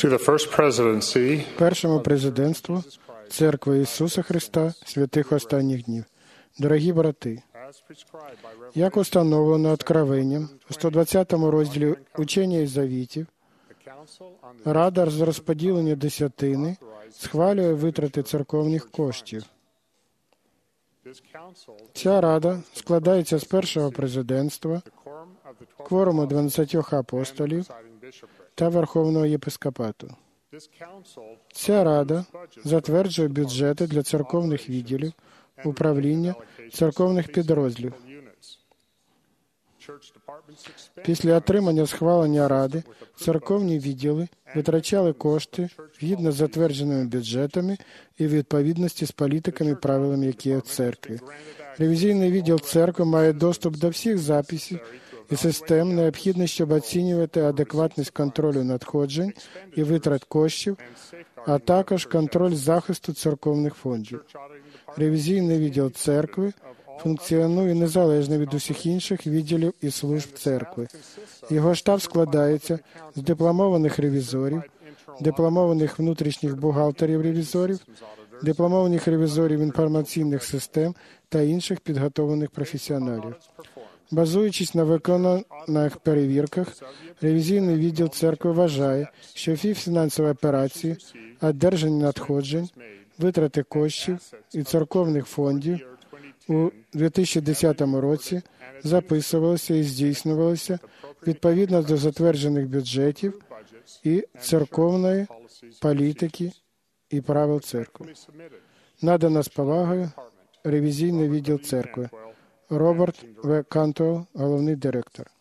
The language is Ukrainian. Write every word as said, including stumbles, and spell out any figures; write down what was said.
to the First Presidency першому президентству Церкви Ісуса Христа святих останніх днів. Дорогі брати, як установлено Откровенням у сто двадцятому розділі Учення і Завітів, Рада з розподілення десятини схвалює витрати церковних коштів. Ця рада складається з першого президентства, кворуму дванадцятьох апостолів та Верховного єпископату. Ця рада затверджує бюджети для церковних відділів, управління, церковних підрозділів. Після отримання схвалення Ради церковні відділи витрачали кошти згідно з затвердженими бюджетами і відповідності з політиками і правилами, які є в церкві. Ревізійний відділ церкви має доступ до всіх записів і систем, необхідних, щоб оцінювати адекватність контролю надходжень і витрат коштів, а також контроль захисту церковних фондів. Ревізійний відділ церкви функціонує незалежно від усіх інших відділів і служб церкви. Його штаб складається з дипломованих ревізорів, дипломованих внутрішніх бухгалтерів-ревізорів, дипломованих ревізорів інформаційних систем та інших підготовлених професіоналів. Базуючись на виконаних перевірках, ревізійний відділ церкви вважає, що всі фінансові операції, одержання надходжень, витрати коштів і церковних фондів у дві тисячі десятому році записувалися і здійснювалися відповідно до затверджених бюджетів і церковної політики і правил церкви. Надано з повагою ревізійний відділ церкви. Роберт В. Кантуелл, головний директор.